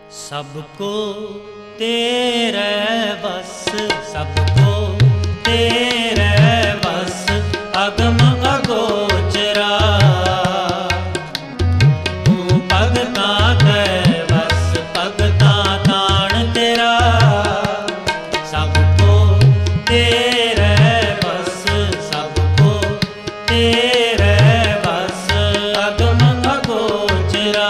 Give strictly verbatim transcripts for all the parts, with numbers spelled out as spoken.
सबको तेरे बस, सबको तेरे बस, अगम अगोचरा तू भगता के बस, भगता ताण तेरा। सबको तेरे बस, सबको तेरे बस, अगम अगोचरा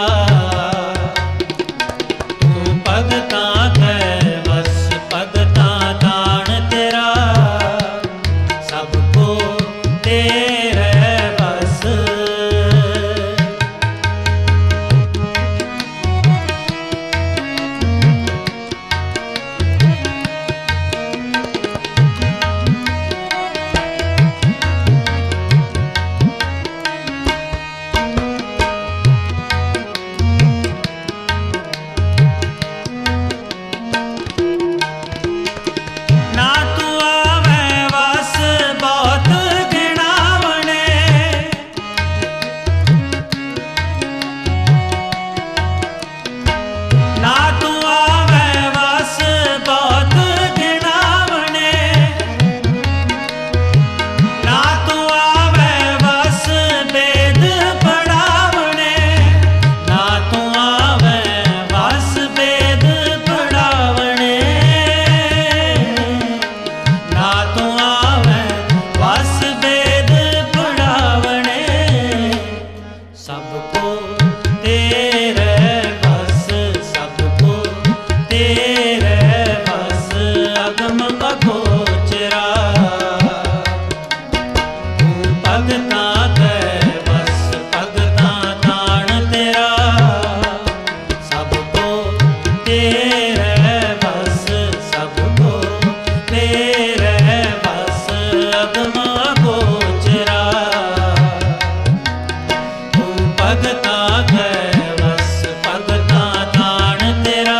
भगता के बस, भगता ताण तेरा। सबको तेरे बस। सबको तेरे बस, सबको तेरे बस, अगम अगोचरा तू भगता के बस, भगता ताण तेरा। सबको तेरे बस, सबको तेरे बस, अगम अगोचरा भगता के बस, भगता ताण तेरा।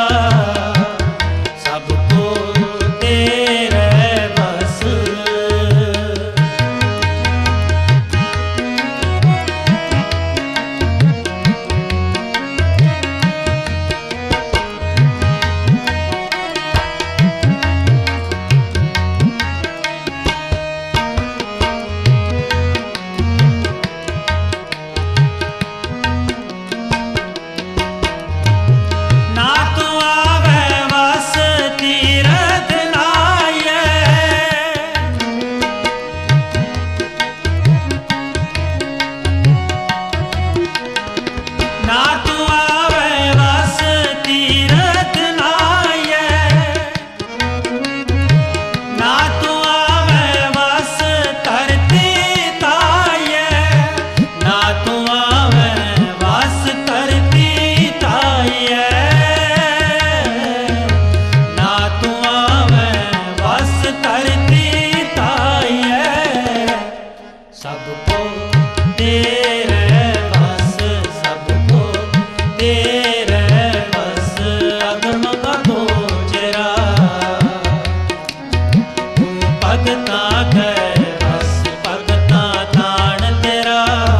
सबको तेरे बस। सबको तेरे बस, सबको तेरे बस, अगम अगोचरा तू भगता के बस, भगता ताण तेरा।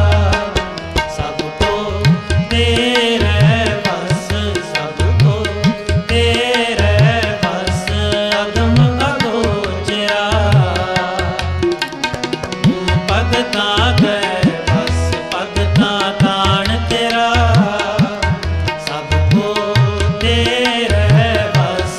सबको तेरे बस, सबको तेरे बस, अगम अगोचरा भगता के बस, भगता ताण तेरा। सबको तेरे बस।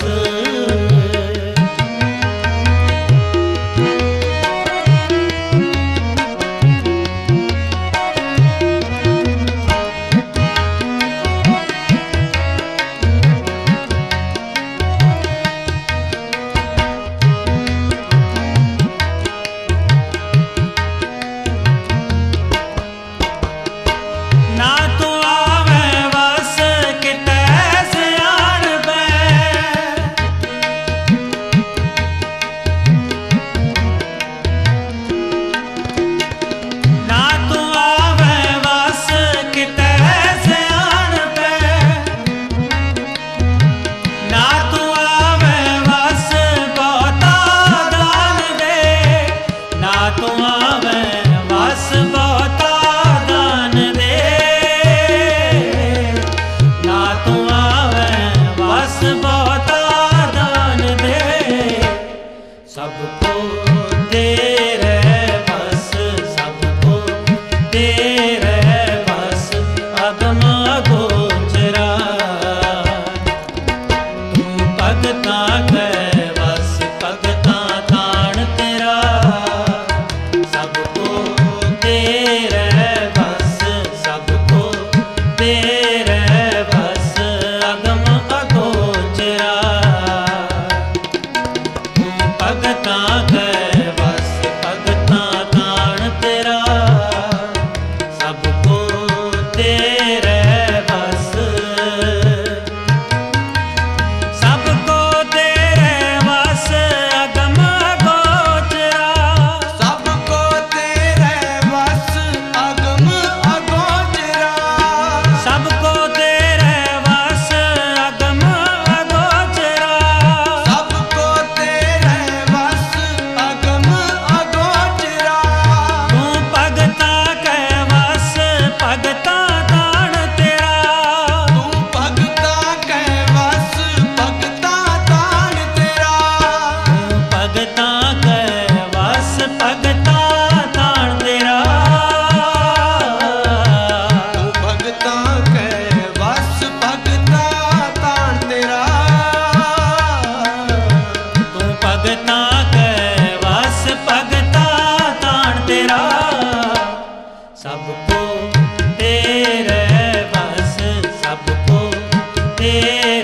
ना तू आवे बस किते सियाण पे, ना तू आवे बस किते सियाण पे, ना तू आवे बस बहुता दान दे, ना तू आवे बस बहुता दान दे, ना तू आवे रे